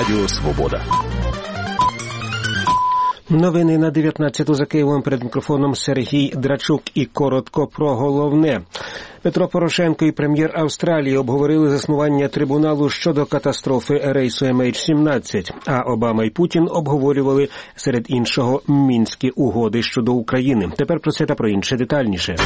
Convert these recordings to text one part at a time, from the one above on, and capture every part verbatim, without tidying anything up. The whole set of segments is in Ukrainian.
Радіо Свобода. Новини на дев'ятнадцяту за Києвом, перед мікрофоном Сергій Драчук, і коротко про головне. Петро Порошенко і прем'єр Австралії обговорили заснування трибуналу щодо катастрофи рейсу ем ейч сімнадцять, а Обама і Путін обговорювали, серед іншого, Мінські угоди щодо України. Тепер про це та про інше детальніше.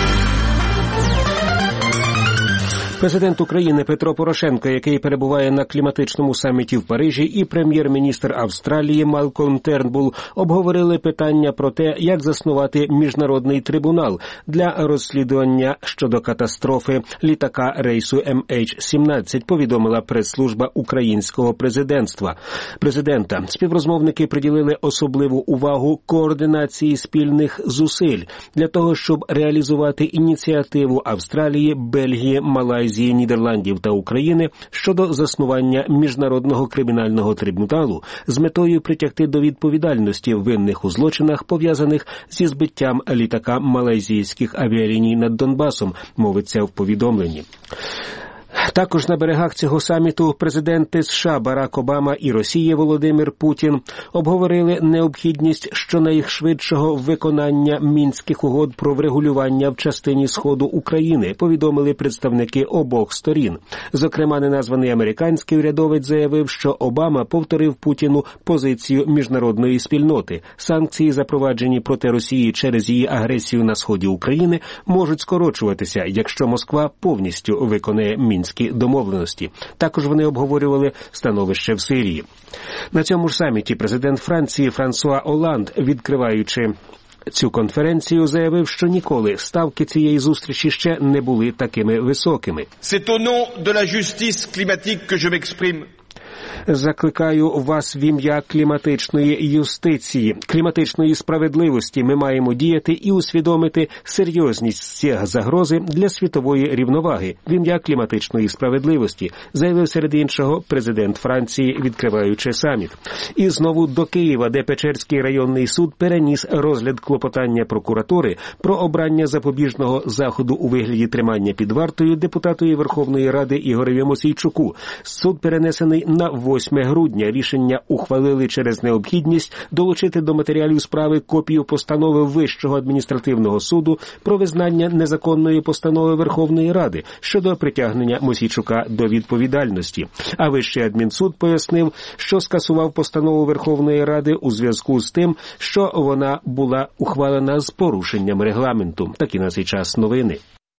Президент України Петро Порошенко, який перебуває на кліматичному саміті в Парижі, і прем'єр-міністр Австралії Малкольм Тернбул обговорили питання про те, як заснувати міжнародний трибунал для розслідування щодо катастрофи літака рейсу ем ейч сімнадцять, повідомила прес-служба українського президентства. Президента співрозмовники приділили особливу увагу координації спільних зусиль для того, щоб реалізувати ініціативу Австралії, Бельгії, Малайзії, Нідерландів та України щодо заснування міжнародного кримінального трибуналу з метою притягти до відповідальності винних у злочинах, пов'язаних зі збиттям літака малайзійських авіаліній над Донбасом, мовиться в повідомленні. Також на берегах цього саміту президенти США Барак Обама і Росії Володимир Путін обговорили необхідність щонайшвидшого виконання Мінських угод про врегулювання в частині Сходу України, повідомили представники обох сторін. Зокрема, неназваний американський урядовець заявив, що Обама повторив Путіну позицію міжнародної спільноти. Санкції, запроваджені проти Росії через її агресію на сході України, можуть скорочуватися, якщо Москва повністю виконає Мінські домовленості. Також вони обговорювали становище в Сирії. На цьому ж саміті президент Франції Франсуа Оланд, відкриваючи цю конференцію, заявив, що ніколи ставки цієї зустрічі ще не були такими високими. C'est au nom de la justice climatique que je m'exprime. Закликаю вас в ім'я кліматичної юстиції, кліматичної справедливості. Ми маємо діяти і усвідомити серйозність цієї загрози для світової рівноваги в ім'я кліматичної справедливості, заявив серед іншого президент Франції, відкриваючи саміт. І знову до Києва, де Печерський районний суд переніс розгляд клопотання прокуратури про обрання запобіжного заходу у вигляді тримання під вартою депутатові Верховної Ради Ігореві Мосійчуку. Суд перенесений на восьме грудня. Рішення ухвалили через необхідність долучити до матеріалів справи копію постанови Вищого адміністративного суду про визнання незаконної постанови Верховної Ради щодо притягнення Мосійчука до відповідальності. А Вищий адмінсуд пояснив, що скасував постанову Верховної Ради у зв'язку з тим, що вона була ухвалена з порушенням регламенту. Такі на цей час новини.